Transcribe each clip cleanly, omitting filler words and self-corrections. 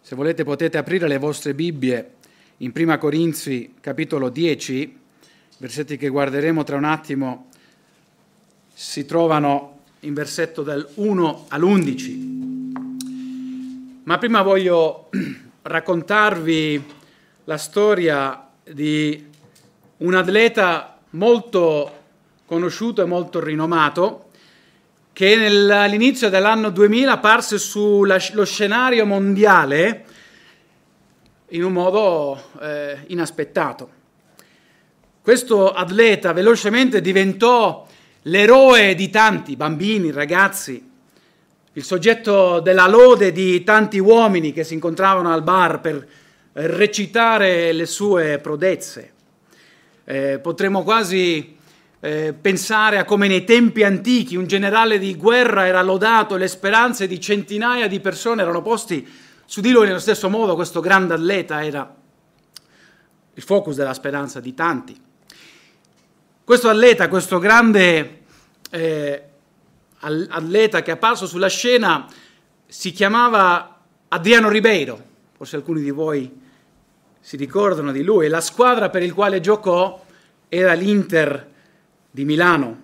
Se volete potete aprire le vostre Bibbie in Prima Corinzi, capitolo 10, versetti che guarderemo tra un attimo, si trovano in versetto dal 1 all'11. Ma prima voglio raccontarvi la storia di un atleta molto conosciuto e molto rinomato, che all'inizio dell'anno 2000 apparse sullo scenario mondiale in un modo inaspettato. Questo atleta velocemente diventò l'eroe di tanti bambini, ragazzi, il soggetto della lode di tanti uomini che si incontravano al bar per recitare le sue prodezze. Potremmo quasi pensare a come nei tempi antichi un generale di guerra era lodato e le speranze di centinaia di persone erano posti su di lui. Nello stesso modo questo grande atleta era il focus della speranza di tanti. Questo atleta, questo grande atleta che è apparso sulla scena si chiamava Adriano Ribeiro, forse alcuni di voi si ricordano di lui, e la squadra per il quale giocò era l'Inter di Milano.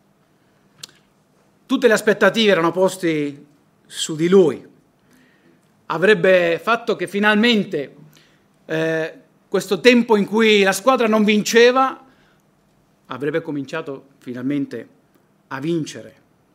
Tutte le aspettative erano poste su di lui. Avrebbe fatto che finalmente questo tempo in cui la squadra non vinceva avrebbe cominciato finalmente a vincere.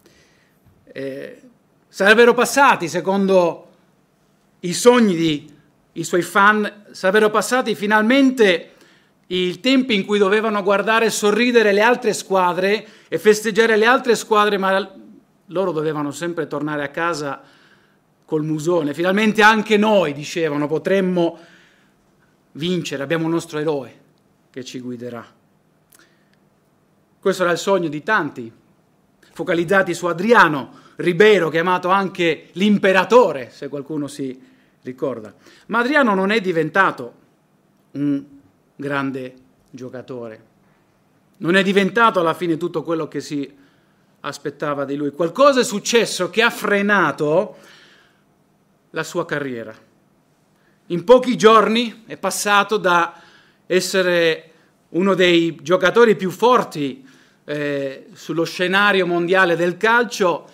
Sarebbero passati, secondo i sogni dei suoi fan, sarebbero passati finalmente i tempi in cui dovevano guardare e sorridere le altre squadre e festeggiare le altre squadre, ma loro dovevano sempre tornare a casa col musone. Finalmente anche noi, dicevano, potremmo vincere, abbiamo un nostro eroe che ci guiderà. Questo era il sogno di tanti, focalizzati su Adriano Ribeiro, chiamato anche l'imperatore, se qualcuno si ricorda. Ma Adriano non è diventato un grande giocatore. Non è diventato alla fine tutto quello che si aspettava di lui. Qualcosa è successo che ha frenato la sua carriera. In pochi giorni è passato da essere uno dei giocatori più forti sullo scenario mondiale del calcio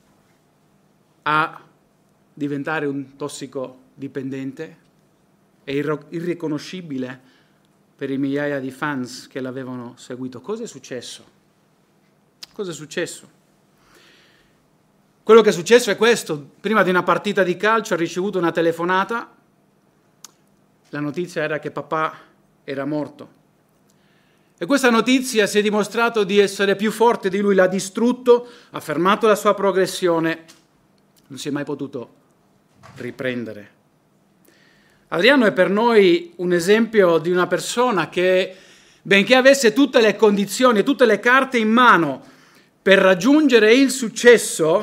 a diventare un tossicodipendente e irriconoscibile per i migliaia di fans che l'avevano seguito. Cosa è successo? Cosa è successo? Quello che è successo è questo. Prima di una partita di calcio ha ricevuto una telefonata. La notizia era che papà era morto. E questa notizia si è dimostrato di essere più forte di lui, l'ha distrutto, ha fermato la sua progressione, non si è mai potuto riprendere. Adriano è per noi un esempio di una persona che, benché avesse tutte le condizioni, tutte le carte in mano per raggiungere il successo,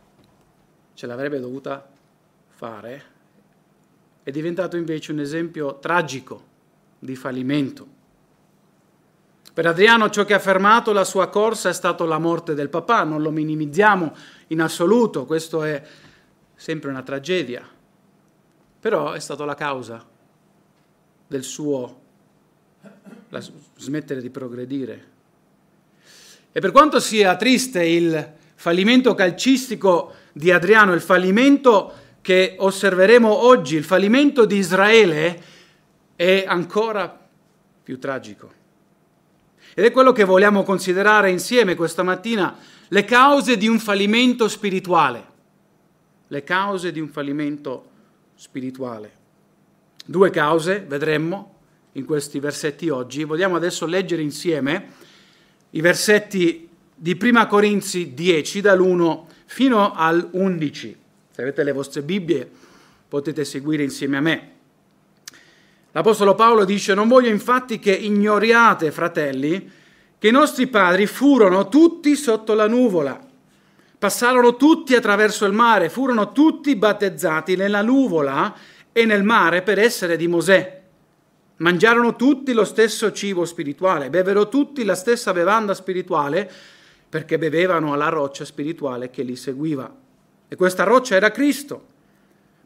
ce l'avrebbe dovuta fare, è diventato invece un esempio tragico di fallimento. Per Adriano ciò che ha fermato la sua corsa è stato la morte del papà, non lo minimizziamo in assoluto, questo è sempre una tragedia. Però è stata la causa del suo smettere di progredire. E per quanto sia triste il fallimento calcistico di Adriano, il fallimento che osserveremo oggi, il fallimento di Israele, è ancora più tragico. Ed è quello che vogliamo considerare insieme questa mattina, le cause di un fallimento spirituale. Le cause di un fallimento spirituale. Due cause, vedremmo in questi versetti oggi. Vogliamo adesso leggere insieme i versetti di Prima Corinzi 10, dall'1 fino all'11. Se avete le vostre Bibbie potete seguire insieme a me. L'Apostolo Paolo dice: non voglio infatti che ignoriate, fratelli, che i nostri padri furono tutti sotto la nuvola. Passarono tutti attraverso il mare, furono tutti battezzati nella nuvola e nel mare per essere di Mosè. Mangiarono tutti lo stesso cibo spirituale, bevvero tutti la stessa bevanda spirituale, perché bevevano alla roccia spirituale che li seguiva. E questa roccia era Cristo.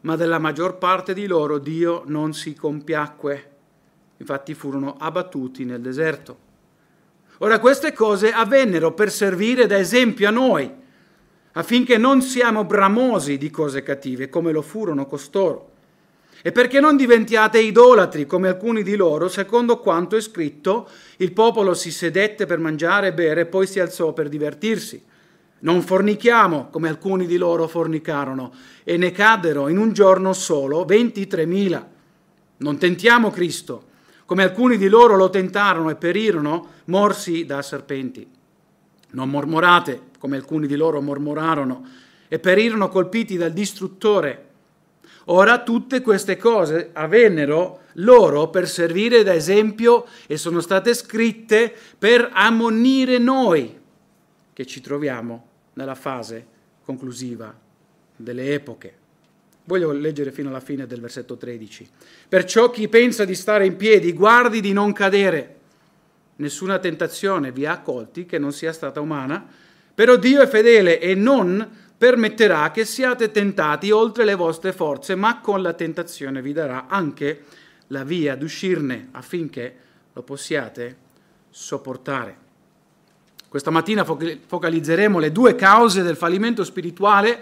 ma della maggior parte di loro Dio non si compiacque. Infatti furono abbattuti nel deserto. Ora queste cose avvennero per servire da esempio a noi, affinché non siamo bramosi di cose cattive, come lo furono costoro, e perché non diventiate idolatri, come alcuni di loro, secondo quanto è scritto, il popolo si sedette per mangiare e bere, e poi si alzò per divertirsi. Non fornichiamo, come alcuni di loro fornicarono, e ne caddero in un giorno solo 23.000. Non tentiamo Cristo, come alcuni di loro lo tentarono e perirono morsi da serpenti. Non mormorate, come alcuni di loro mormorarono e perirono colpiti dal distruttore. Ora tutte queste cose avvennero loro per servire da esempio e sono state scritte per ammonire noi, che ci troviamo nella fase conclusiva delle epoche. Voglio leggere fino alla fine del versetto 13. Perciò chi pensa di stare in piedi, guardi di non cadere. Nessuna tentazione vi ha colti che non sia stata umana, però Dio è fedele e non permetterà che siate tentati oltre le vostre forze, ma con la tentazione vi darà anche la via d'uscirne, affinché lo possiate sopportare. Questa mattina focalizzeremo le due cause del fallimento spirituale.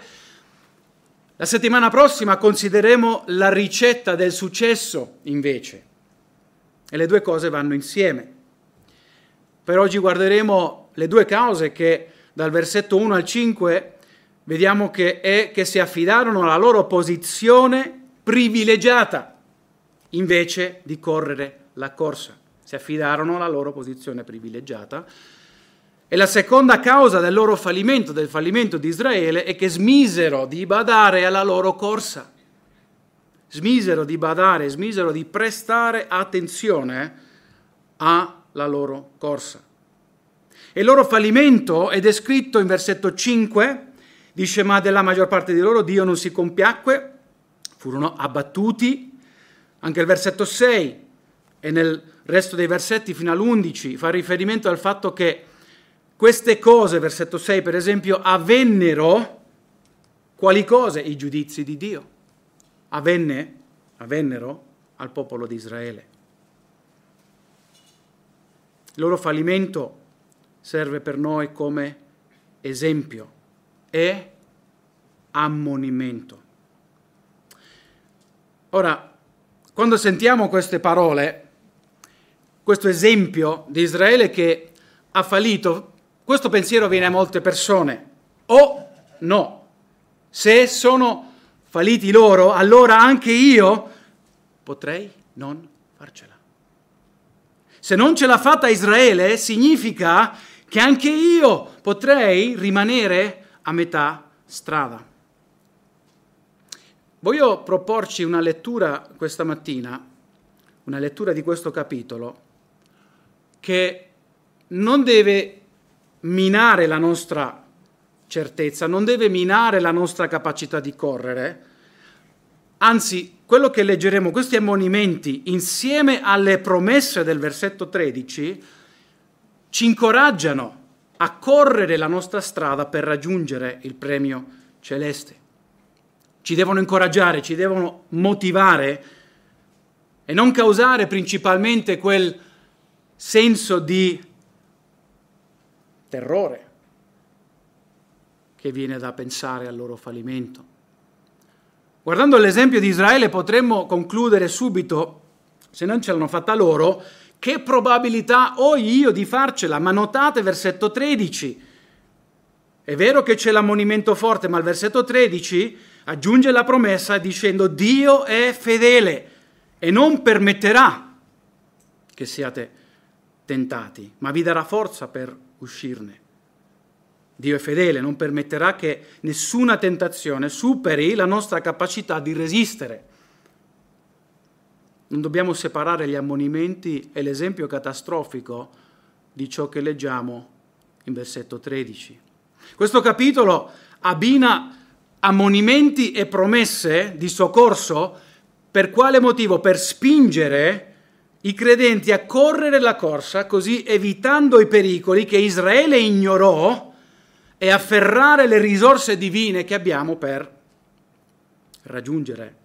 La settimana prossima considereremo la ricetta del successo, invece. E le due cose vanno insieme. Per oggi guarderemo le due cause che dal versetto 1 al 5 vediamo che si affidarono alla loro posizione privilegiata invece di correre la corsa. Si affidarono alla loro posizione privilegiata. E la seconda causa del loro fallimento, del fallimento di Israele, è che smisero di badare alla loro corsa. Smisero di badare, smisero di prestare attenzione alla loro corsa. E il loro fallimento è descritto in versetto 5, dice: ma della maggior parte di loro Dio non si compiacque, furono abbattuti. Anche il versetto 6 e nel resto dei versetti fino all'11 fa riferimento al fatto che queste cose, versetto 6 per esempio, avvennero. Quali cose? I giudizi di Dio. Avvennero al popolo di Israele. Il loro fallimento serve per noi come esempio e ammonimento. Ora, quando sentiamo queste parole, questo esempio di Israele che ha fallito, questo pensiero viene a molte persone. O no, se sono falliti loro, allora anche io potrei non farcela. Se non ce l'ha fatta Israele, significa che anche io potrei rimanere a metà strada. Voglio proporci una lettura questa mattina, una lettura di questo capitolo, che non deve minare la nostra certezza, non deve minare la nostra capacità di correre. Anzi, quello che leggeremo, questi ammonimenti, insieme alle promesse del versetto 13, ci incoraggiano a correre la nostra strada per raggiungere il premio celeste. Ci devono incoraggiare, ci devono motivare e non causare principalmente quel senso di terrore che viene da pensare al loro fallimento. Guardando l'esempio di Israele potremmo concludere subito, se non ce l'hanno fatta loro, che probabilità ho io di farcela? Ma notate versetto 13. È vero che c'è l'ammonimento forte, ma il versetto 13 aggiunge la promessa dicendo: Dio è fedele e non permetterà che siate tentati, ma vi darà forza per uscirne. Dio è fedele, non permetterà che nessuna tentazione superi la nostra capacità di resistere. Non dobbiamo separare gli ammonimenti e l'esempio catastrofico di ciò che leggiamo in versetto 13. Questo capitolo abbina ammonimenti e promesse di soccorso. Per quale motivo? Per spingere i credenti a correre la corsa, così evitando i pericoli che Israele ignorò, e afferrare le risorse divine che abbiamo per raggiungere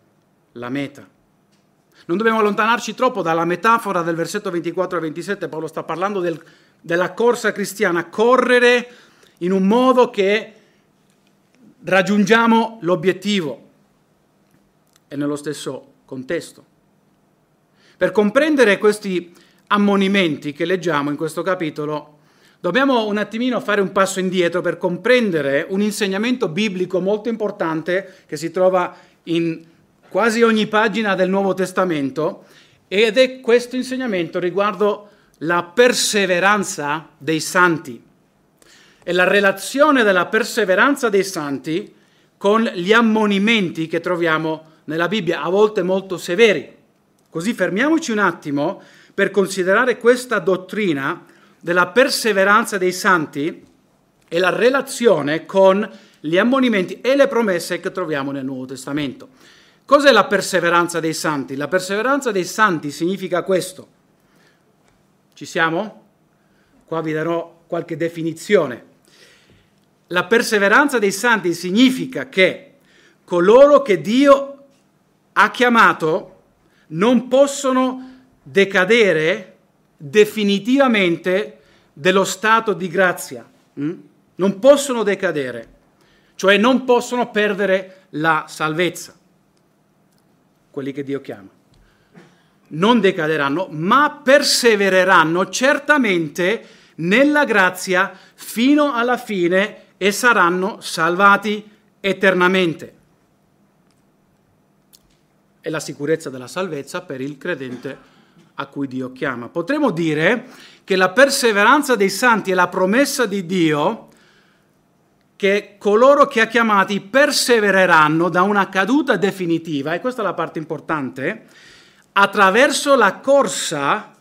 la meta. Non dobbiamo allontanarci troppo dalla metafora del versetto 24 e 27. Paolo sta parlando della corsa cristiana, correre in un modo che raggiungiamo l'obiettivo. E nello stesso contesto. Per comprendere questi ammonimenti che leggiamo in questo capitolo, dobbiamo un attimino fare un passo indietro per comprendere un insegnamento biblico molto importante che si trova in quasi ogni pagina del Nuovo Testamento, ed è questo insegnamento riguardo la perseveranza dei santi e la relazione della perseveranza dei santi con gli ammonimenti che troviamo nella Bibbia, a volte molto severi. Così fermiamoci un attimo per considerare questa dottrina della perseveranza dei santi e la relazione con gli ammonimenti e le promesse che troviamo nel Nuovo Testamento. Cos'è la perseveranza dei santi? La perseveranza dei santi significa questo. Ci siamo? Qua vi darò qualche definizione. La perseveranza dei santi significa che coloro che Dio ha chiamato non possono decadere definitivamente dello stato di grazia. Non possono decadere, cioè non possono perdere la salvezza. Quelli che Dio chiama. Non decaderanno, ma persevereranno certamente nella grazia fino alla fine e saranno salvati eternamente. È la sicurezza della salvezza per il credente a cui Dio chiama. Potremmo dire che la perseveranza dei santi è la promessa di Dio che coloro che ha chiamati persevereranno da una caduta definitiva, e questa è la parte importante, attraverso la corsa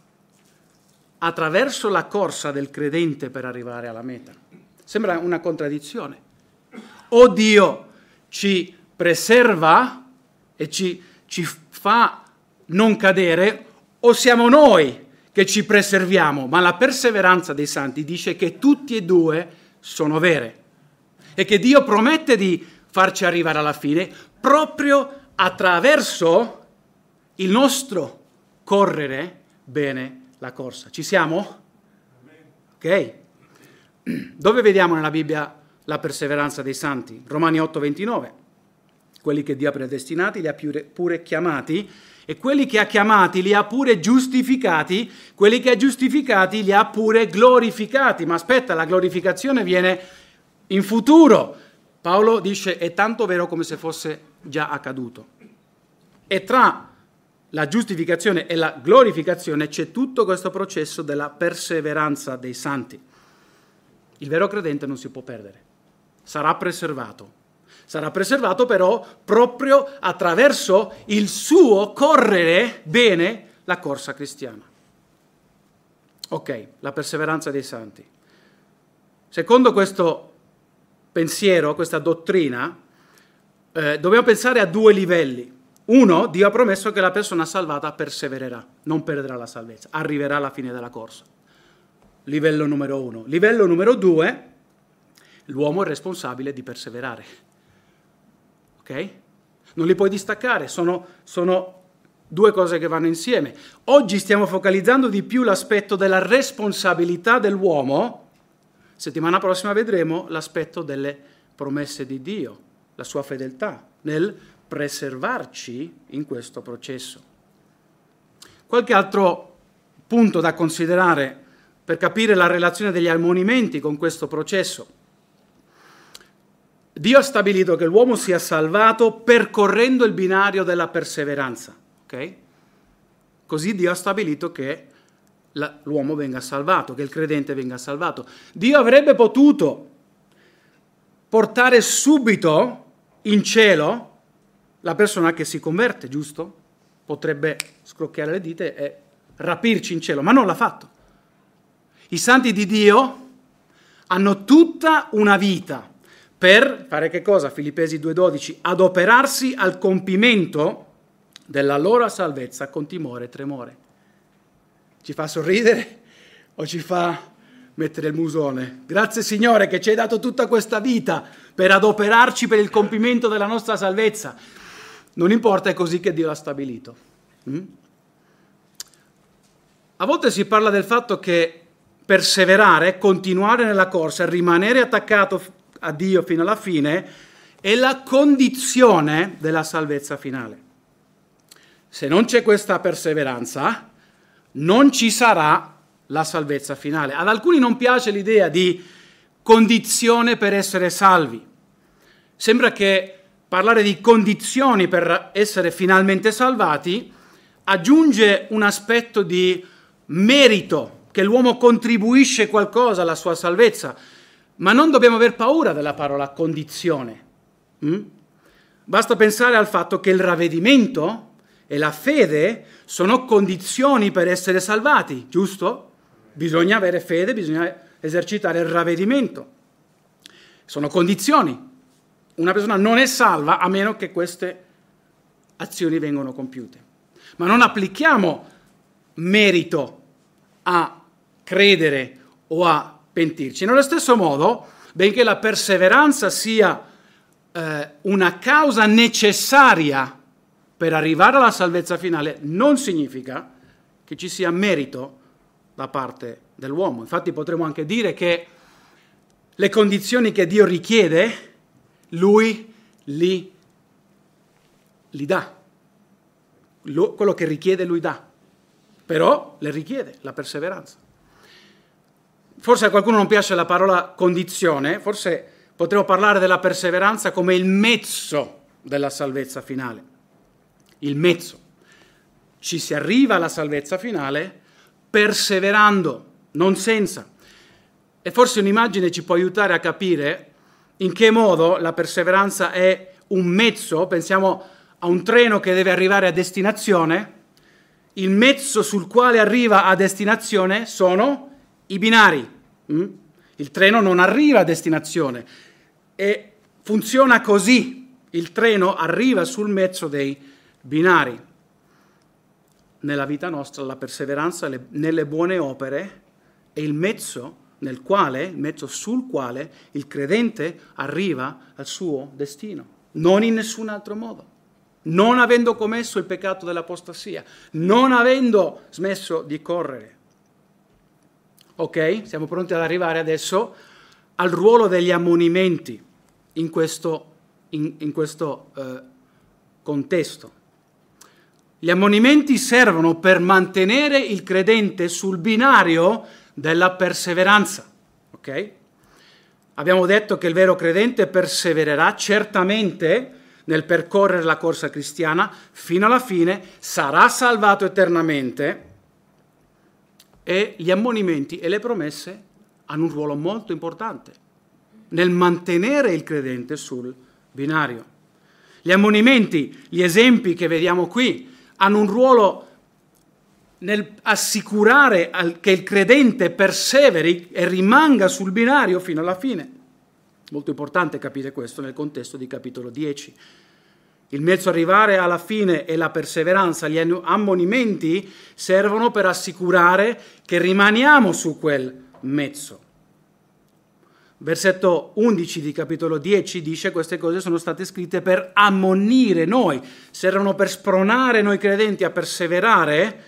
del credente per arrivare alla meta. Sembra una contraddizione. O Dio ci preserva e ci fa non cadere, o siamo noi che ci preserviamo, ma la perseveranza dei santi dice che tutti e due sono vere e che Dio promette di farci arrivare alla fine proprio attraverso il nostro correre bene la corsa. Ci siamo? Ok. Dove vediamo nella Bibbia la perseveranza dei santi? Romani 8:29. Quelli che Dio ha predestinati li ha pure chiamati, e quelli che ha chiamati li ha pure giustificati, quelli che ha giustificati li ha pure glorificati. Ma aspetta, la glorificazione viene in futuro. Paolo dice è tanto vero come se fosse già accaduto. E tra la giustificazione e la glorificazione c'è tutto questo processo della perseveranza dei santi. Il vero credente non si può perdere, sarà preservato. Sarà preservato però proprio attraverso il suo correre bene la corsa cristiana. Ok, la perseveranza dei santi. Secondo questo pensiero, questa dottrina, dobbiamo pensare a due livelli. Uno, Dio ha promesso che la persona salvata persevererà, non perderà la salvezza, arriverà alla fine della corsa. Livello numero 1. Livello numero 2, l'uomo è responsabile di perseverare. Ok? Non li puoi distaccare, sono due cose che vanno insieme. Oggi stiamo focalizzando di più l'aspetto della responsabilità dell'uomo, settimana prossima vedremo l'aspetto delle promesse di Dio, la sua fedeltà nel preservarci in questo processo. Qualche altro punto da considerare per capire la relazione degli ammonimenti con questo processo. Dio ha stabilito che l'uomo sia salvato percorrendo il binario della perseveranza. Ok? Così Dio ha stabilito che l'uomo venga salvato, che il credente venga salvato. Dio avrebbe potuto portare subito in cielo la persona che si converte, giusto? Potrebbe scrocchiare le dita e rapirci in cielo, ma non l'ha fatto. I santi di Dio hanno tutta una vita per fare che cosa? Filippesi 2,12, adoperarsi al compimento della loro salvezza con timore e tremore. Ci fa sorridere o ci fa mettere il musone? Grazie Signore che ci hai dato tutta questa vita per adoperarci per il compimento della nostra salvezza. non importa, è così che Dio ha stabilito. A volte si parla del fatto che perseverare, continuare nella corsa, rimanere attaccato a Dio fino alla fine, è la condizione della salvezza finale. Se non c'è questa perseveranza, non ci sarà la salvezza finale. Ad alcuni non piace l'idea di condizione per essere salvi. Sembra che parlare di condizioni per essere finalmente salvati aggiunge un aspetto di merito, che l'uomo contribuisce qualcosa alla sua salvezza, ma non dobbiamo aver paura della parola condizione. Basta pensare al fatto che il ravvedimento e la fede sono condizioni per essere salvati, giusto? Bisogna avere fede, bisogna esercitare il ravvedimento. Sono condizioni. Una persona non è salva a meno che queste azioni vengano compiute. Ma non applichiamo merito a credere o a pentirci. Nello stesso modo, benché la perseveranza sia una causa necessaria per arrivare alla salvezza finale, non significa che ci sia merito da parte dell'uomo. Infatti potremmo anche dire che le condizioni che Dio richiede, Lui li dà. Quello che richiede Lui dà. Però le richiede la perseveranza. Forse a qualcuno non piace la parola condizione, forse potremmo parlare della perseveranza come il mezzo della salvezza finale. Il mezzo. Ci si arriva alla salvezza finale perseverando, non senza. E forse un'immagine ci può aiutare a capire in che modo la perseveranza è un mezzo. Pensiamo a un treno che deve arrivare a destinazione. Il mezzo sul quale arriva a destinazione sono i binari. Il treno non arriva a destinazione e funziona così. Il treno arriva sul mezzo dei binari. Nella vita nostra la perseveranza nelle buone opere è il mezzo sul quale il credente arriva al suo destino, non in nessun altro modo. Non avendo commesso il peccato dell'apostasia, non avendo smesso di correre. Ok? Siamo pronti ad arrivare adesso al ruolo degli ammonimenti in questo contesto. Gli ammonimenti servono per mantenere il credente sul binario della perseveranza. Ok? Abbiamo detto che il vero credente persevererà certamente nel percorrere la corsa cristiana fino alla fine, sarà salvato eternamente, e gli ammonimenti e le promesse hanno un ruolo molto importante nel mantenere il credente sul binario. Gli ammonimenti, gli esempi che vediamo qui, hanno un ruolo nel assicurare che il credente perseveri e rimanga sul binario fino alla fine. Molto importante capire questo nel contesto di capitolo 10. Il mezzo arrivare alla fine è la perseveranza. Gli ammonimenti servono per assicurare che rimaniamo su quel mezzo. Versetto 11 di capitolo 10 dice: queste cose sono state scritte per ammonire noi, servono per spronare noi credenti a perseverare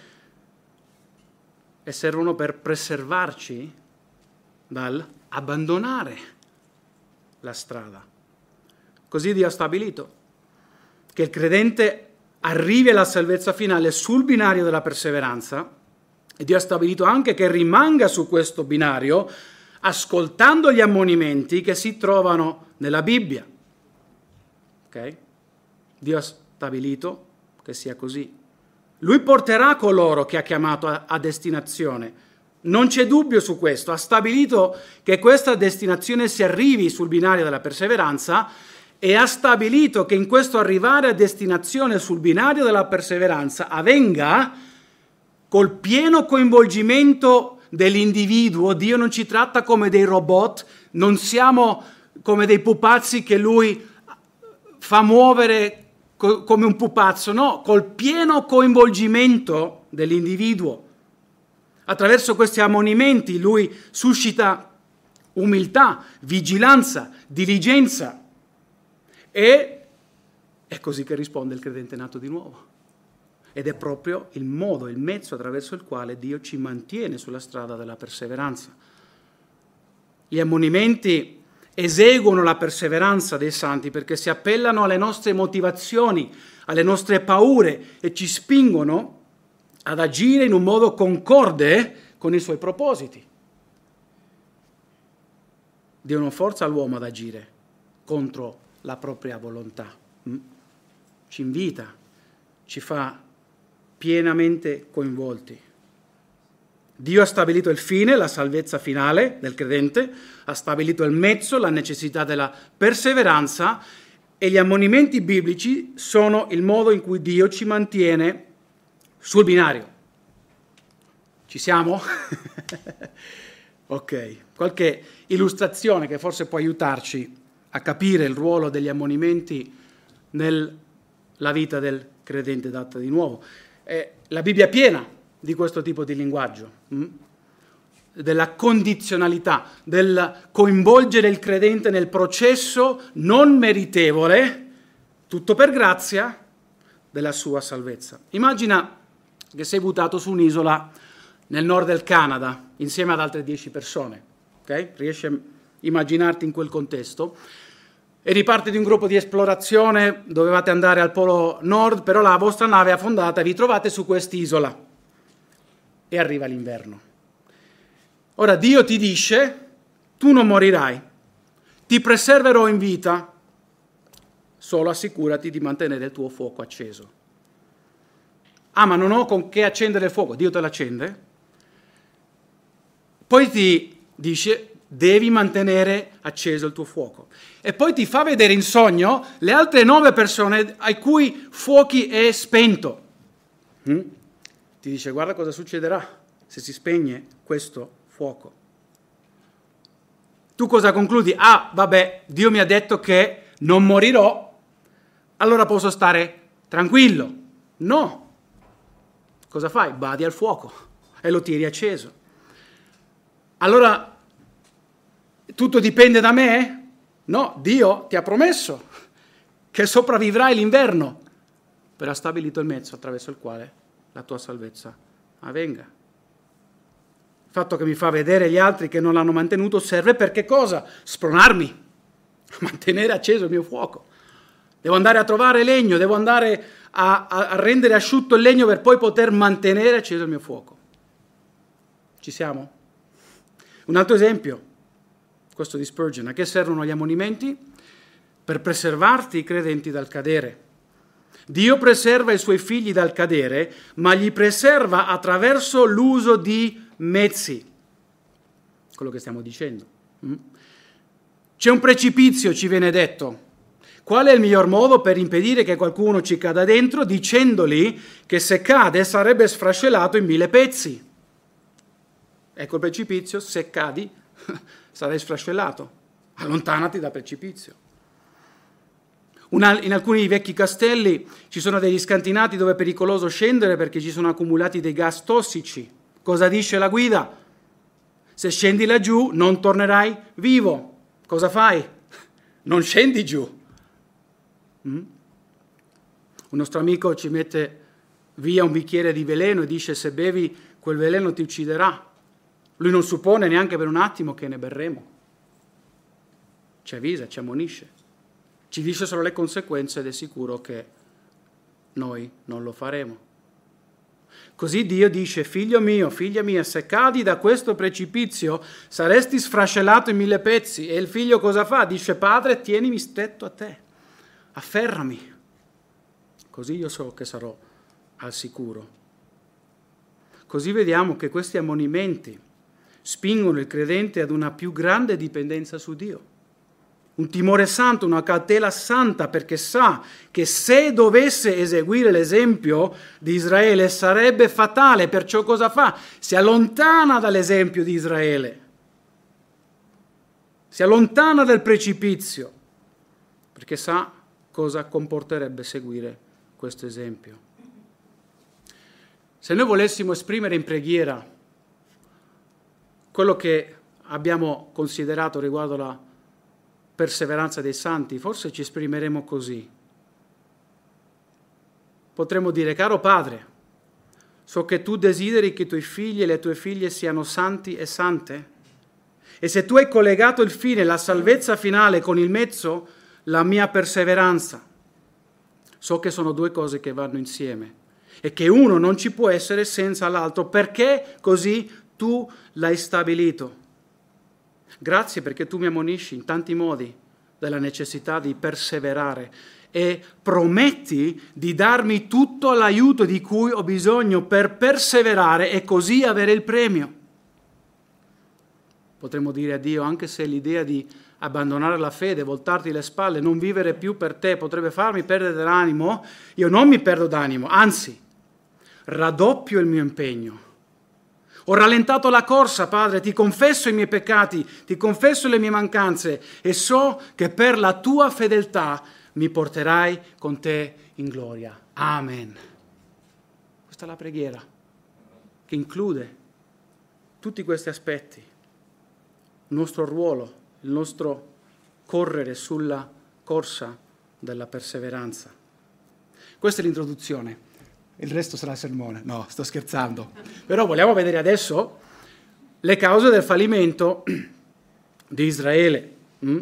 e servono per preservarci dal abbandonare la strada. Così Dio ha stabilito che il credente arrivi alla salvezza finale sul binario della perseveranza, e Dio ha stabilito anche che rimanga su questo binario ascoltando gli ammonimenti che si trovano nella Bibbia. Ok? Dio ha stabilito che sia così. Lui porterà coloro che ha chiamato a destinazione. Non c'è dubbio su questo. Ha stabilito che questa destinazione si arrivi sul binario della perseveranza e ha stabilito che in questo arrivare a destinazione sul binario della perseveranza avvenga col pieno coinvolgimento dell'individuo. Dio non ci tratta come dei robot, non siamo come dei pupazzi che Lui fa muovere come un pupazzo, no, col pieno coinvolgimento dell'individuo. Attraverso questi ammonimenti Lui suscita umiltà, vigilanza, diligenza e È così che risponde il credente nato di nuovo. Ed è proprio il modo, il mezzo attraverso il quale Dio ci mantiene sulla strada della perseveranza. Gli ammonimenti eseguono la perseveranza dei santi perché si appellano alle nostre motivazioni, alle nostre paure e ci spingono ad agire in un modo concorde con i suoi propositi. Dio non forza l'uomo ad agire contro la propria volontà. Ci invita, ci fa pienamente coinvolti. Dio ha stabilito il fine, la salvezza finale del credente, ha stabilito il mezzo, la necessità della perseveranza, e gli ammonimenti biblici sono il modo in cui Dio ci mantiene sul binario. Ci siamo? Ok, qualche illustrazione che forse può aiutarci a capire il ruolo degli ammonimenti nella vita del credente data di nuovo. La Bibbia è piena di questo tipo di linguaggio, della condizionalità, del coinvolgere il credente nel processo non meritevole, tutto per grazia, della sua salvezza. Immagina che sei buttato su un'isola nel nord del Canada insieme ad altre 10 persone, ok? Riesci a immaginarti in quel contesto? Eri parte di un gruppo di esplorazione, dovevate andare al Polo Nord, però la vostra nave è affondata e vi trovate su quest'isola e arriva l'inverno. Ora Dio ti dice, tu non morirai, ti preserverò in vita, solo assicurati di mantenere il tuo fuoco acceso. Ah, ma non ho con che accendere il fuoco, Dio te l'accende. Poi ti dice, devi mantenere acceso il tuo fuoco. E poi ti fa vedere in sogno le altre 9 persone ai cui fuochi è spento. Ti dice, guarda cosa succederà se si spegne questo fuoco. Tu cosa concludi? Ah, vabbè, Dio mi ha detto che non morirò, allora posso stare tranquillo. No. Cosa fai? Badi al fuoco e lo tiri acceso. Allora, tutto dipende da me? No, Dio ti ha promesso che sopravvivrai l'inverno, però ha stabilito il mezzo attraverso il quale la tua salvezza avvenga. Il fatto che mi fa vedere gli altri che non l'hanno mantenuto serve per che cosa? Spronarmi a mantenere acceso il mio fuoco. Devo andare a trovare legno, devo andare a rendere asciutto il legno per poi poter mantenere acceso il mio fuoco. Ci siamo? Un altro esempio, questo di Spurgeon. A che servono gli ammonimenti? Per preservarti i credenti dal cadere. Dio preserva i suoi figli dal cadere, ma li preserva attraverso l'uso di mezzi. Quello che stiamo dicendo. C'è un precipizio, ci viene detto. Qual è il miglior modo per impedire che qualcuno ci cada dentro? Dicendogli che se cade sarebbe sfrascellato in 1000 pezzi. Ecco il precipizio, se cadi sarai sfrascellato. Allontanati dal precipizio. In alcuni vecchi castelli ci sono degli scantinati dove è pericoloso scendere perché ci sono accumulati dei gas tossici. Cosa dice la guida? Se scendi laggiù non tornerai vivo. Cosa fai? Non scendi giù. Un nostro amico ci mette via un bicchiere di veleno e dice se bevi quel veleno ti ucciderà. Lui non suppone neanche per un attimo che ne berremo. Ci avvisa, ci ammonisce. Ci dice solo le conseguenze ed è sicuro che noi non lo faremo. Così Dio dice, figlio mio, figlia mia, se cadi da questo precipizio saresti sfrascellato in 1000 pezzi. E il figlio cosa fa? Dice, padre, tienimi stretto a te, afferrami, così io so che sarò al sicuro. Così vediamo che questi ammonimenti spingono il credente ad una più grande dipendenza su Dio. Un timore santo, una cautela santa, perché sa che se dovesse eseguire l'esempio di Israele sarebbe fatale, perciò cosa fa? Si allontana dall'esempio di Israele, si allontana dal precipizio, perché sa cosa comporterebbe seguire questo esempio. Se noi volessimo esprimere in preghiera quello che abbiamo considerato riguardo la perseveranza dei santi, forse ci esprimeremo così. potremmo dire: caro Padre, so che tu desideri che i tuoi figli e le tue figlie siano santi e sante. E se tu hai collegato il fine, la salvezza finale, con il mezzo, la mia perseveranza, so che sono due cose che vanno insieme e che uno non ci può essere senza l'altro, perché così tu l'hai stabilito. Grazie perché tu mi ammonisci in tanti modi della necessità di perseverare e prometti di darmi tutto l'aiuto di cui ho bisogno per perseverare e così avere il premio. Potremmo dire a Dio, anche se l'idea di abbandonare la fede, voltarti le spalle, non vivere più per te potrebbe farmi perdere l'animo, io non mi perdo d'animo, anzi, raddoppio il mio impegno. Ho rallentato la corsa, Padre, ti confesso i miei peccati, ti confesso le mie mancanze e so che per la tua fedeltà mi porterai con te in gloria. Amen. Questa è la preghiera che include tutti questi aspetti. Il nostro ruolo, il nostro correre sulla corsa della perseveranza. Questa è l'introduzione, il resto sarà sermone. No, sto scherzando. Però vogliamo vedere adesso le cause del fallimento di Israele.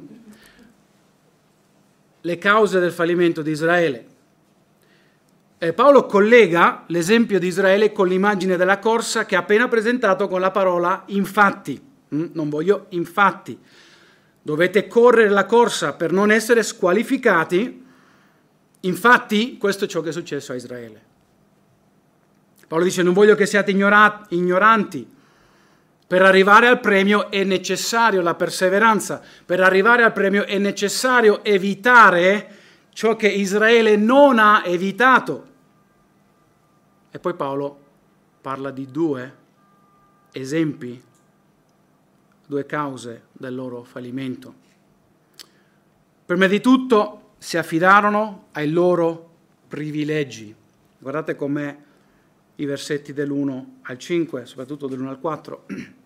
Le cause del fallimento di Israele. Paolo collega l'esempio di Israele con l'immagine della corsa che ha appena presentato con la parola infatti. Non voglio infatti. Dovete correre la corsa per non essere squalificati. Infatti, questo è ciò che è successo a Israele. Paolo dice: non voglio che siate ignoranti. Per arrivare al premio è necessario la perseveranza. Per arrivare al premio è necessario evitare ciò che Israele non ha evitato. E poi Paolo parla di due esempi, due cause del loro fallimento. Prima di tutto si affidarono ai loro privilegi. Guardate con me i versetti dell'1 al 5, soprattutto dell'1 al 4.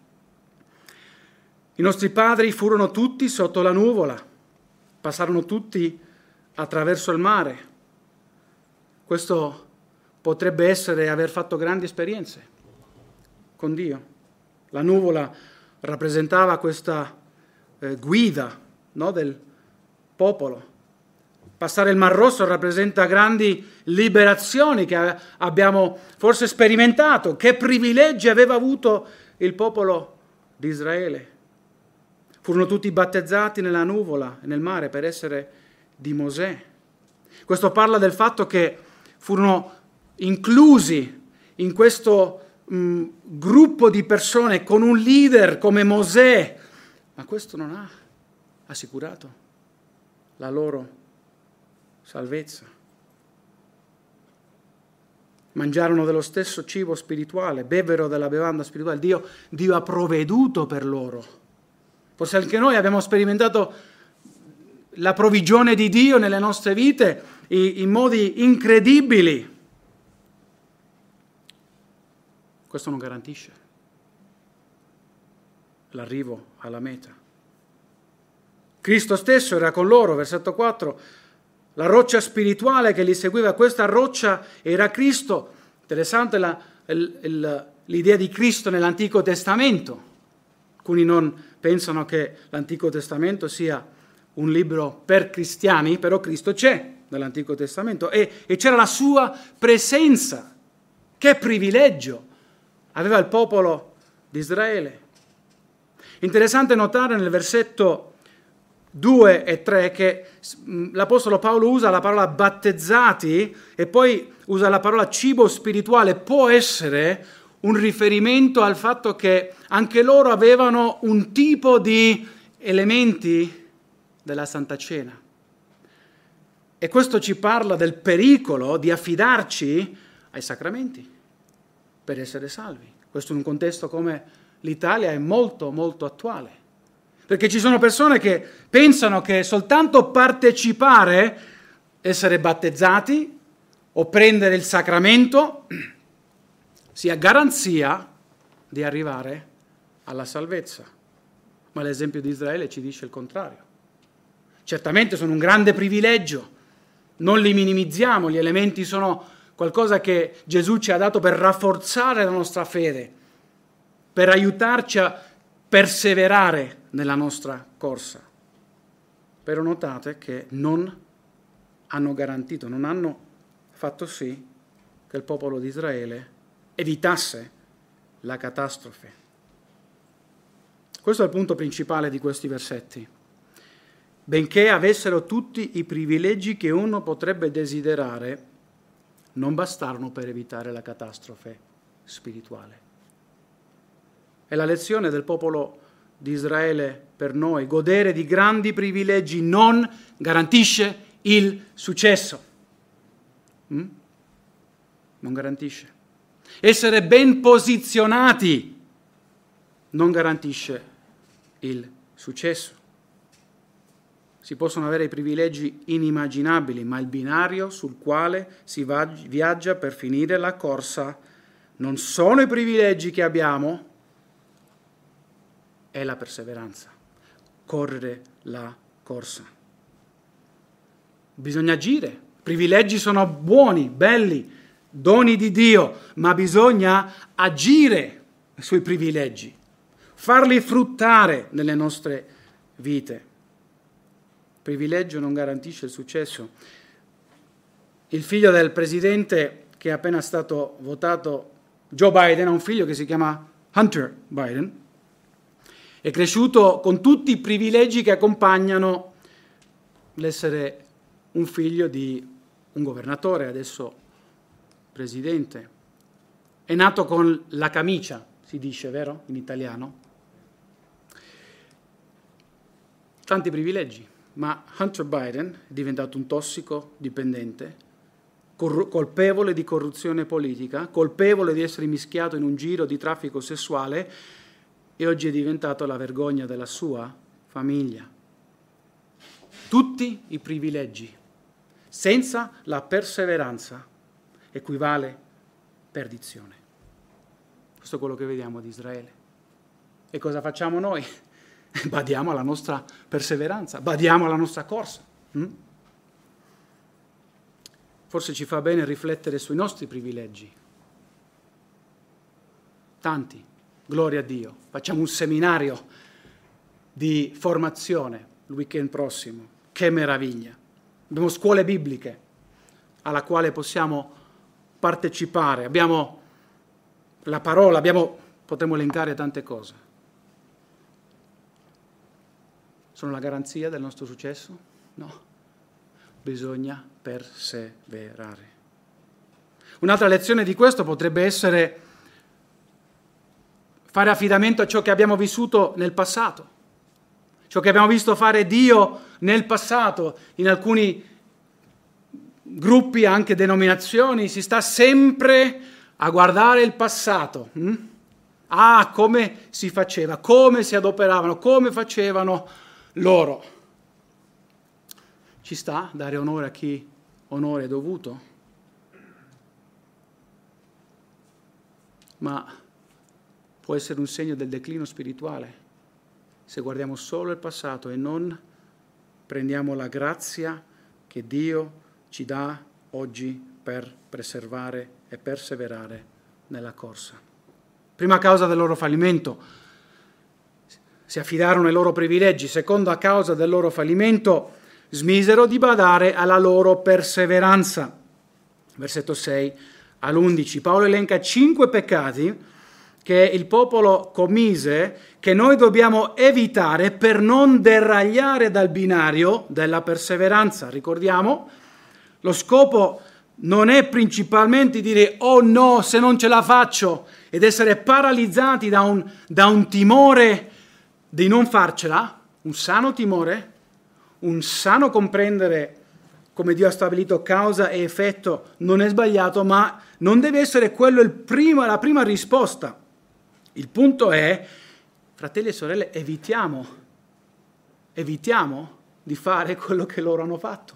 I nostri padri furono tutti sotto la nuvola, passarono tutti attraverso il mare. Questo potrebbe essere aver fatto grandi esperienze con Dio. La nuvola rappresentava questa guida, no, del popolo. Passare il Mar Rosso rappresenta grandi liberazioni che abbiamo forse sperimentato. Che privilegi aveva avuto il popolo di Israele. Furono tutti battezzati nella nuvola e nel mare per essere di Mosè. Questo parla del fatto che furono inclusi in questo gruppo di persone con un leader come Mosè, ma questo non ha assicurato la loro salvezza. Mangiarono dello stesso cibo spirituale, bevvero della bevanda spirituale. Dio ha provveduto per loro. Forse anche noi abbiamo sperimentato la provvigione di Dio nelle nostre vite in modi incredibili. Questo non garantisce l'arrivo alla meta. Cristo stesso era con loro, versetto 4, la roccia spirituale che li seguiva, questa roccia era Cristo. Interessante l'idea di Cristo nell'Antico Testamento. Alcuni non pensano che l'Antico Testamento sia un libro per cristiani, però Cristo c'è nell'Antico Testamento e c'era la sua presenza. Che privilegio aveva il popolo di Israele. Interessante notare nel versetto 2 e 3 che l'Apostolo Paolo usa la parola battezzati e poi usa la parola cibo spirituale. Può essere un riferimento al fatto che anche loro avevano un tipo di elementi della Santa Cena. E questo ci parla del pericolo di affidarci ai sacramenti per essere salvi. Questo in un contesto come l'Italia è molto, molto attuale. Perché ci sono persone che pensano che soltanto partecipare, essere battezzati o prendere il sacramento sia garanzia di arrivare alla salvezza. Ma l'esempio di Israele ci dice il contrario. Certamente sono un grande privilegio, non li minimizziamo, gli elementi sono qualcosa che Gesù ci ha dato per rafforzare la nostra fede, per aiutarci a perseverare nella nostra corsa. Però notate che non hanno garantito, non hanno fatto sì che il popolo di Israele evitasse la catastrofe. Questo è il punto principale di questi versetti. Benché avessero tutti i privilegi che uno potrebbe desiderare, non bastarono per evitare la catastrofe spirituale. È la lezione del popolo di Israele per noi. Godere di grandi privilegi non garantisce il successo. Non garantisce. Essere ben posizionati non garantisce il successo. Si possono avere i privilegi inimmaginabili, ma il binario sul quale si viaggia per finire la corsa non sono i privilegi che abbiamo, è la perseveranza, correre la corsa. Bisogna agire, privilegi sono buoni, belli, doni di Dio, ma bisogna agire sui privilegi, farli fruttare nelle nostre vite. Il privilegio non garantisce il successo. Il figlio del presidente che è appena stato votato, Joe Biden, ha un figlio che si chiama Hunter Biden. È cresciuto con tutti i privilegi che accompagnano l'essere un figlio di un governatore, adesso presidente. È nato con la camicia, si dice, vero? In italiano. Tanti privilegi. Ma Hunter Biden è diventato un tossicodipendente, colpevole di corruzione politica, colpevole di essere mischiato in un giro di traffico sessuale e oggi è diventato la vergogna della sua famiglia. Tutti i privilegi, senza la perseveranza, equivale perdizione. Questo è quello che vediamo di Israele. E cosa facciamo noi? Badiamo alla nostra perseveranza, badiamo alla nostra corsa. Forse ci fa bene riflettere sui nostri privilegi. Tanti, gloria a Dio. Facciamo un seminario di formazione il weekend prossimo. Che meraviglia. Abbiamo scuole bibliche alla quale possiamo partecipare. Abbiamo la parola, potremmo elencare tante cose. Sono la garanzia del nostro successo? No. Bisogna perseverare. Un'altra lezione di questo potrebbe essere fare affidamento a ciò che abbiamo vissuto nel passato, ciò che abbiamo visto fare Dio nel passato. In alcuni gruppi, anche denominazioni, si sta sempre a guardare il passato. Come si faceva, come si adoperavano, come facevano loro. Ci sta dare onore a chi onore è dovuto? Ma può essere un segno del declino spirituale se guardiamo solo il passato e non prendiamo la grazia che Dio ci dà oggi per preservare e perseverare nella corsa. Prima causa del loro fallimento: si affidarono ai loro privilegi. Seconda causa del loro fallimento: smisero di badare alla loro perseveranza. Versetto 6 all'11. Paolo elenca 5 peccati che il popolo commise, che noi dobbiamo evitare per non deragliare dal binario della perseveranza. Ricordiamo, lo scopo non è principalmente dire «oh no, se non ce la faccio» ed essere paralizzati da un timore di non farcela, un sano timore, un sano comprendere come Dio ha stabilito causa e effetto non è sbagliato, ma non deve essere quello la prima risposta. Il punto è, fratelli e sorelle, evitiamo di fare quello che loro hanno fatto.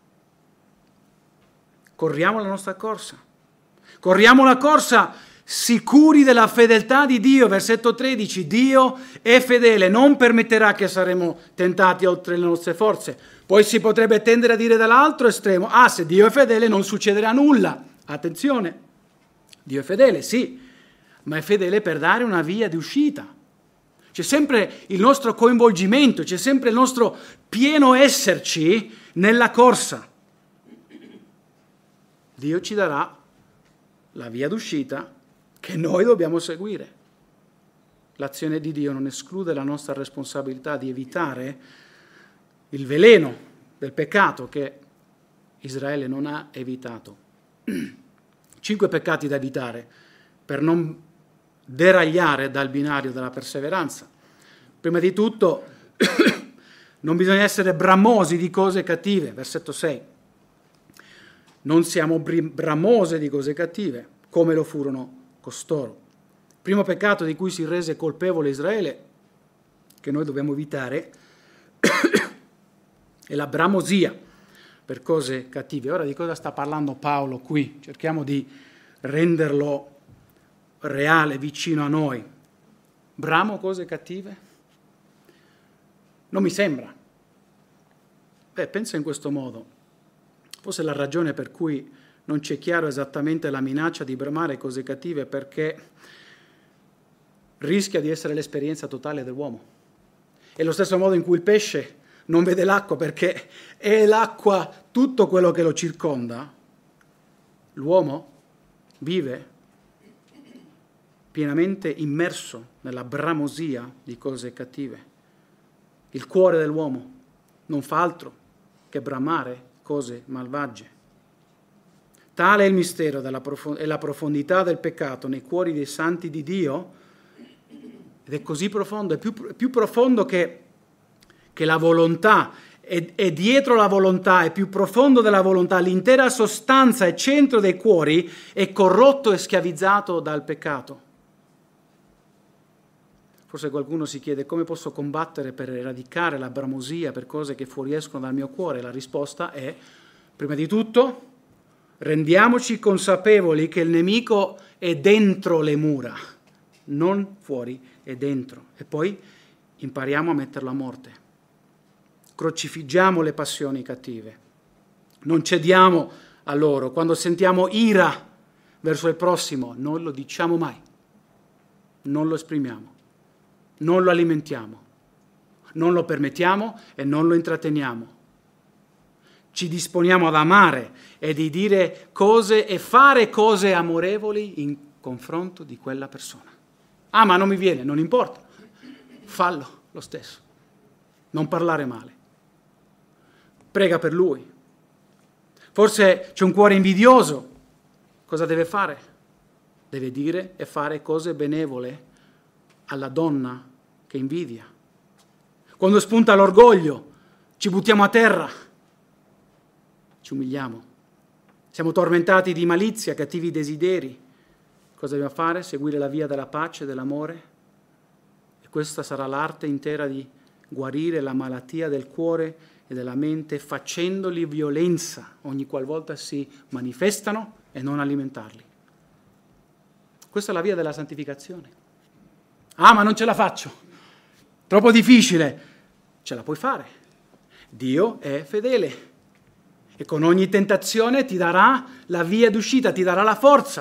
Corriamo la nostra corsa. Corriamo la corsa sicuri della fedeltà di Dio. Versetto 13. Dio è fedele, non permetterà che saremo tentati oltre le nostre forze. Poi si potrebbe tendere a dire dall'altro estremo: se Dio è fedele non succederà nulla Attenzione, Dio è fedele, sì, ma è fedele per dare una via di uscita. C'è sempre il nostro coinvolgimento, c'è sempre il nostro pieno esserci nella corsa. Dio ci darà la via d'uscita che noi dobbiamo seguire. L'azione di Dio non esclude la nostra responsabilità di evitare il veleno del peccato che Israele non ha evitato. 5 peccati da evitare per non deragliare dal binario della perseveranza. Prima di tutto, non bisogna essere bramosi di cose cattive, versetto 6. Non siamo bramose di cose cattive, come lo furono costoro. Il primo peccato di cui si rese colpevole Israele, che noi dobbiamo evitare, è la bramosia per cose cattive. Ora di cosa sta parlando Paolo qui? Cerchiamo di renderlo reale, vicino a noi. Bramo cose cattive? Non mi sembra. Pensa in questo modo. Forse la ragione per cui non c'è chiaro esattamente la minaccia di bramare cose cattive è perché rischia di essere l'esperienza totale dell'uomo. È lo stesso modo in cui il pesce non vede l'acqua perché è l'acqua tutto quello che lo circonda. L'uomo vive pienamente immerso nella bramosia di cose cattive. Il cuore dell'uomo non fa altro che bramare cose malvagie. Tale è il mistero e la profondità del peccato nei cuori dei santi di Dio, ed è così profondo, è più profondo che la volontà, è dietro la volontà, è più profondo della volontà, l'intera sostanza e centro dei cuori è corrotto e schiavizzato dal peccato. Forse qualcuno si chiede come posso combattere per eradicare la bramosia per cose che fuoriescono dal mio cuore. La risposta è, prima di tutto, rendiamoci consapevoli che il nemico è dentro le mura, non fuori, è dentro. E poi impariamo a metterlo a morte. Crocifiggiamo le passioni cattive. Non cediamo a loro. Quando sentiamo ira verso il prossimo, non lo diciamo mai. Non lo esprimiamo. Non lo alimentiamo, non lo permettiamo e non lo intratteniamo. Ci disponiamo ad amare e di dire cose e fare cose amorevoli in confronto di quella persona. Ah, ma non mi viene, non importa. Fallo lo stesso. Non parlare male. Prega per lui. Forse c'è un cuore invidioso. Cosa deve fare? Deve dire e fare cose benevole alla donna che invidia. Quando spunta l'orgoglio, ci buttiamo a terra, ci umiliamo. Siamo tormentati di malizia, cattivi desideri. Cosa dobbiamo fare? Seguire la via della pace, dell'amore? E questa sarà l'arte intera di guarire la malattia del cuore e della mente, facendoli violenza ogni qualvolta si manifestano e non alimentarli. Questa è la via della santificazione. Ah, ma non ce la faccio. Troppo difficile. Ce la puoi fare. Dio è fedele. E con ogni tentazione ti darà la via d'uscita, ti darà la forza.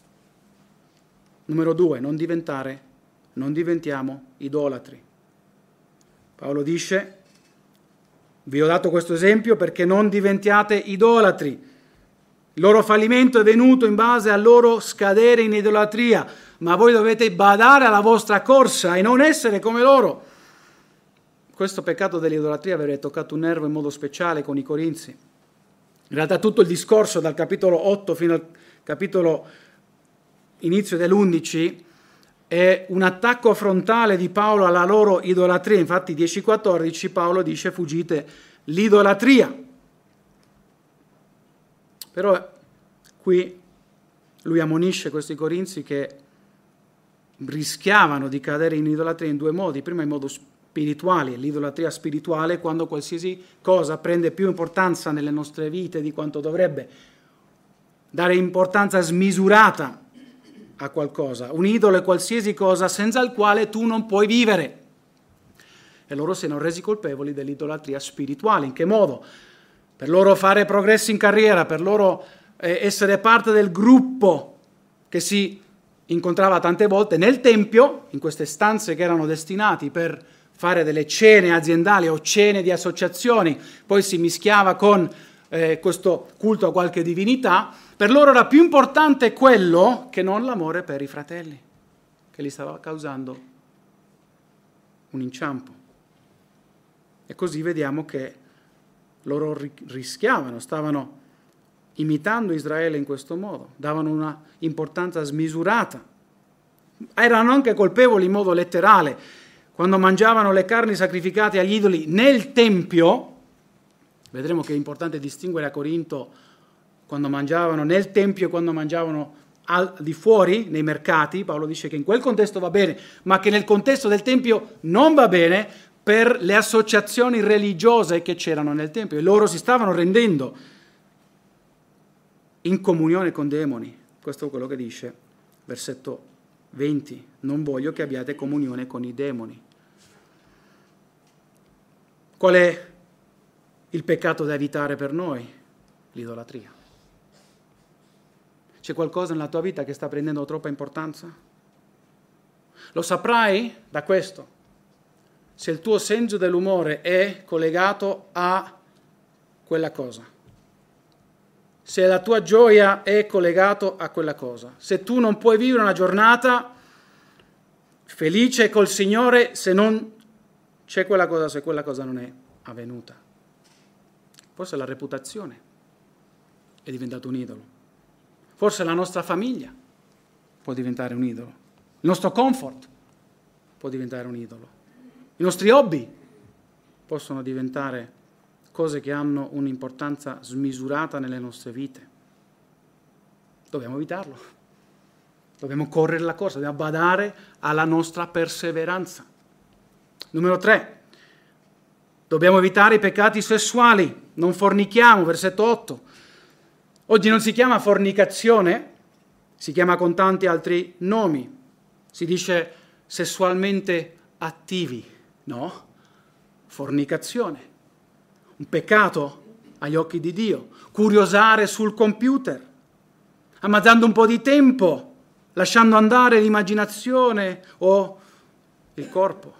Numero 2, non diventiamo idolatri. Paolo dice, vi ho dato questo esempio perché non diventiate idolatri. Il loro fallimento è venuto in base al loro scadere in idolatria, ma voi dovete badare alla vostra corsa e non essere come loro. Questo peccato dell'idolatria avrebbe toccato un nervo in modo speciale con i Corinzi. In realtà tutto il discorso dal capitolo 8 fino al capitolo inizio dell'11 è un attacco frontale di Paolo alla loro idolatria. Infatti 10:14 Paolo dice fuggite l'idolatria. Però qui lui ammonisce questi Corinzi che rischiavano di cadere in idolatria in 2 modi. Prima in modo spirituale, l'idolatria spirituale, quando qualsiasi cosa prende più importanza nelle nostre vite di quanto dovrebbe, dare importanza smisurata a qualcosa. Un idolo è qualsiasi cosa senza il quale tu non puoi vivere. E loro si erano resi colpevoli dell'idolatria spirituale. In che modo? Per loro fare progressi in carriera, per loro essere parte del gruppo che si incontrava tante volte nel Tempio, in queste stanze che erano destinate per fare delle cene aziendali o cene di associazioni, poi si mischiava con questo culto a qualche divinità. Per loro era più importante quello che non l'amore per i fratelli, che gli stava causando un inciampo. E così vediamo che loro rischiavano, stavano imitando Israele in questo modo, davano una importanza smisurata. Erano anche colpevoli in modo letterale. Quando mangiavano le carni sacrificate agli idoli nel Tempio, vedremo che è importante distinguere a Corinto quando mangiavano nel Tempio e quando mangiavano al di fuori, nei mercati. Paolo dice che in quel contesto va bene, ma che nel contesto del Tempio non va bene per le associazioni religiose che c'erano nel Tempio. E loro si stavano rendendo in comunione con demoni. Questo è quello che dice versetto 20. Non voglio che abbiate comunione con i demoni. Qual è il peccato da evitare per noi? L'idolatria. C'è qualcosa nella tua vita che sta prendendo troppa importanza? Lo saprai da questo. Se il tuo senso dell'umore è collegato a quella cosa. Se la tua gioia è collegato a quella cosa. Se tu non puoi vivere una giornata felice col Signore se non c'è quella cosa, se quella cosa non è avvenuta. Forse la reputazione è diventata un idolo. Forse la nostra famiglia può diventare un idolo. Il nostro comfort può diventare un idolo. I nostri hobby possono diventare cose che hanno un'importanza smisurata nelle nostre vite. Dobbiamo evitarlo. Dobbiamo correre la corsa, dobbiamo badare alla nostra perseveranza. Numero 3. Dobbiamo evitare i peccati sessuali. Non fornichiamo, versetto 8. Oggi non si chiama fornicazione, si chiama con tanti altri nomi. Si dice sessualmente attivi, no? Fornicazione. Un peccato agli occhi di Dio. Curiosare sul computer, ammazzando un po' di tempo, lasciando andare l'immaginazione o il corpo.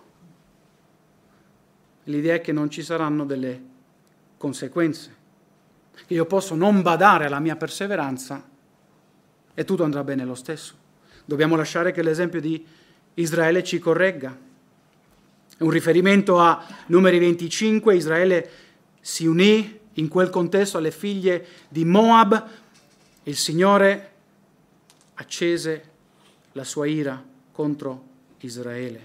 L'idea è che non ci saranno delle conseguenze. Che io posso non badare alla mia perseveranza e tutto andrà bene lo stesso. Dobbiamo lasciare che l'esempio di Israele ci corregga. È un riferimento a Numeri 25, Israele si unì in quel contesto alle figlie di Moab e il Signore accese la sua ira contro Israele.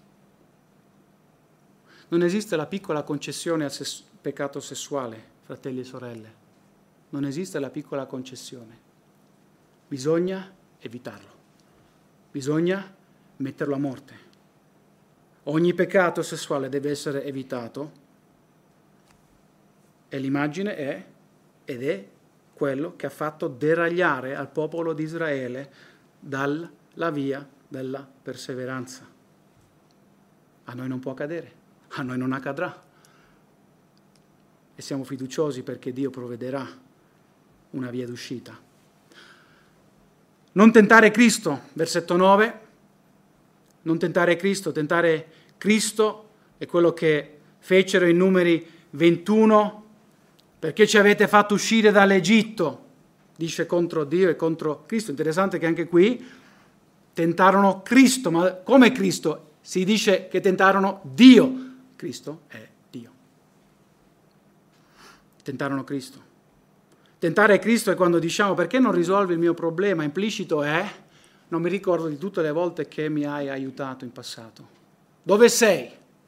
Non esiste la piccola concessione al peccato sessuale, fratelli e sorelle. Non esiste la piccola concessione. Bisogna evitarlo. Bisogna metterlo a morte. Ogni peccato sessuale deve essere evitato e l'immagine è ed è quello che ha fatto deragliare al popolo di Israele dalla via della perseveranza. A noi non può accadere, a noi non accadrà. E siamo fiduciosi perché Dio provvederà una via d'uscita. Non tentare Cristo, versetto 9. Non tentare Cristo, tentare Cristo è quello che fecero in Numeri 21, perché ci avete fatto uscire dall'Egitto, dice contro Dio e contro Cristo. Interessante che anche qui tentarono Cristo, ma come Cristo? Si dice che tentarono Dio. Cristo è Dio. Tentarono Cristo. Tentare Cristo è quando diciamo perché non risolvi il mio problema, implicito è non mi ricordo di tutte le volte che mi hai aiutato in passato. Dove sei?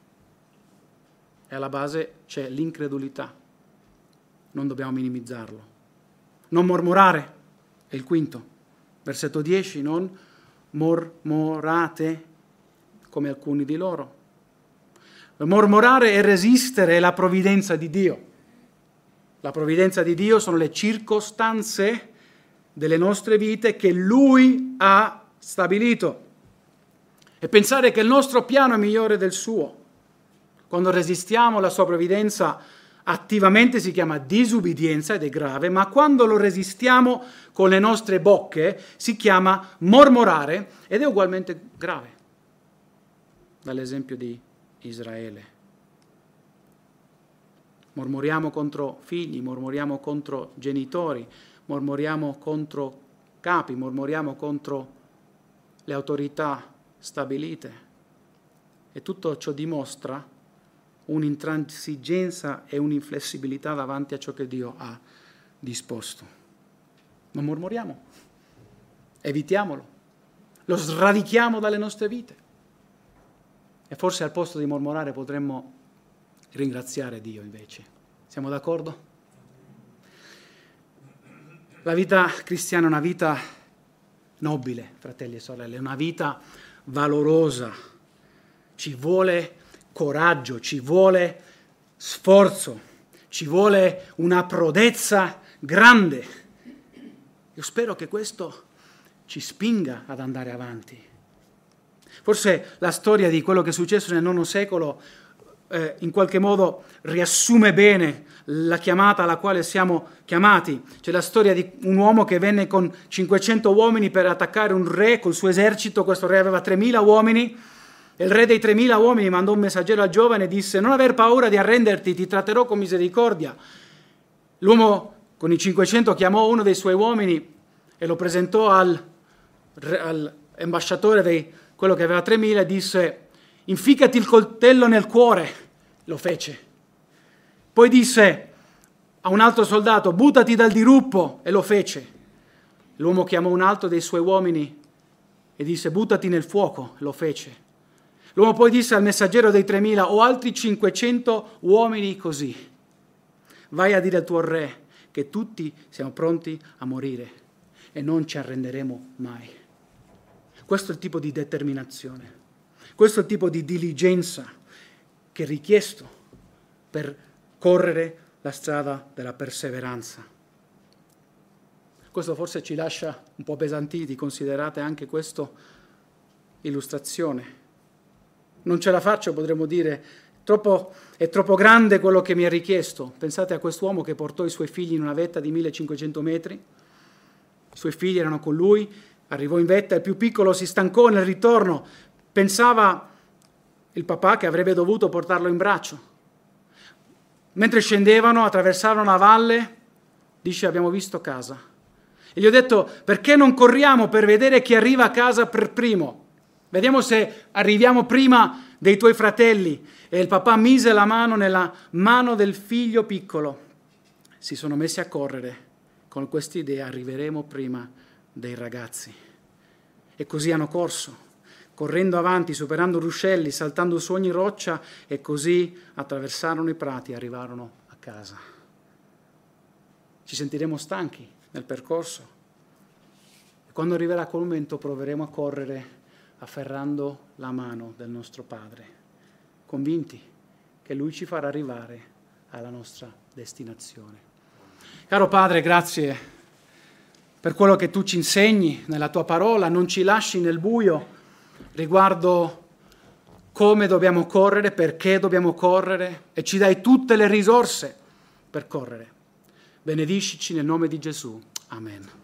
E alla base c'è l'incredulità. Non dobbiamo minimizzarlo. Non mormorare è il quinto. Versetto 10, non mormorate come alcuni di loro. Mormorare è resistere alla provvidenza di Dio. La provvidenza di Dio sono le circostanze delle nostre vite che Lui ha stabilito. E pensare che il nostro piano è migliore del suo. Quando resistiamo alla sua provvidenza, attivamente si chiama disubbidienza ed è grave, ma quando lo resistiamo con le nostre bocche si chiama mormorare ed è ugualmente grave, dall'esempio di Israele. Mormoriamo contro figli, mormoriamo contro genitori, mormoriamo contro capi, mormoriamo contro le autorità stabilite. E tutto ciò dimostra un'intransigenza e un'inflessibilità davanti a ciò che Dio ha disposto. Non mormoriamo, evitiamolo, lo sradichiamo dalle nostre vite. E forse al posto di mormorare potremmo ringraziare Dio invece. Siamo d'accordo? La vita cristiana è una vita nobile, fratelli e sorelle, è una vita valorosa. Ci vuole coraggio, ci vuole sforzo, ci vuole una prodezza grande. Io spero che questo ci spinga ad andare avanti. Forse la storia di quello che è successo nel IX secolo in qualche modo riassume bene la chiamata alla quale siamo chiamati. C'è la storia di un uomo che venne con 500 uomini per attaccare un re col suo esercito. Questo re aveva 3.000 uomini. E il re dei 3.000 uomini mandò un messaggero al giovane e disse: non aver paura di arrenderti, ti tratterò con misericordia. L'uomo con i 500 chiamò uno dei suoi uomini e lo presentò all'ambasciatore di quello che aveva 3.000 e disse: inficcati il coltello nel cuore. Lo fece. Poi disse a un altro soldato: buttati dal diruppo. E lo fece. L'uomo chiamò un altro dei suoi uomini e disse: buttati nel fuoco. Lo fece. L'uomo poi disse al messaggero dei 3.000: ho altri 500 uomini così. Vai a dire al tuo re che tutti siamo pronti a morire e non ci arrenderemo mai. Questo è il tipo di determinazione, questo è il tipo di diligenza che è richiesto per correre la strada della perseveranza. Questo forse ci lascia un po' pesantiti, considerate anche questa illustrazione. Non ce la faccio, potremmo dire, è troppo grande quello che mi è richiesto. Pensate a quest'uomo che portò i suoi figli in una vetta di 1500 metri, i suoi figli erano con lui, arrivò in vetta, il più piccolo si stancò nel ritorno, pensava il papà che avrebbe dovuto portarlo in braccio. Mentre scendevano, attraversarono la valle, dice: abbiamo visto casa. E gli ho detto: perché non corriamo per vedere chi arriva a casa per primo? Vediamo se arriviamo prima dei tuoi fratelli. E il papà mise la mano nella mano del figlio piccolo. Si sono messi a correre. Con quest'idea arriveremo prima dei ragazzi. E così hanno corso, correndo avanti, superando ruscelli, saltando su ogni roccia, e così attraversarono i prati e arrivarono a casa. Ci sentiremo stanchi nel percorso. E quando arriverà quel momento proveremo a correre afferrando la mano del nostro Padre, convinti che Lui ci farà arrivare alla nostra destinazione. Caro Padre, grazie per quello che Tu ci insegni nella Tua parola, non ci lasci nel buio riguardo come dobbiamo correre, perché dobbiamo correre, e ci dai tutte le risorse per correre. Benediscici nel nome di Gesù. Amen.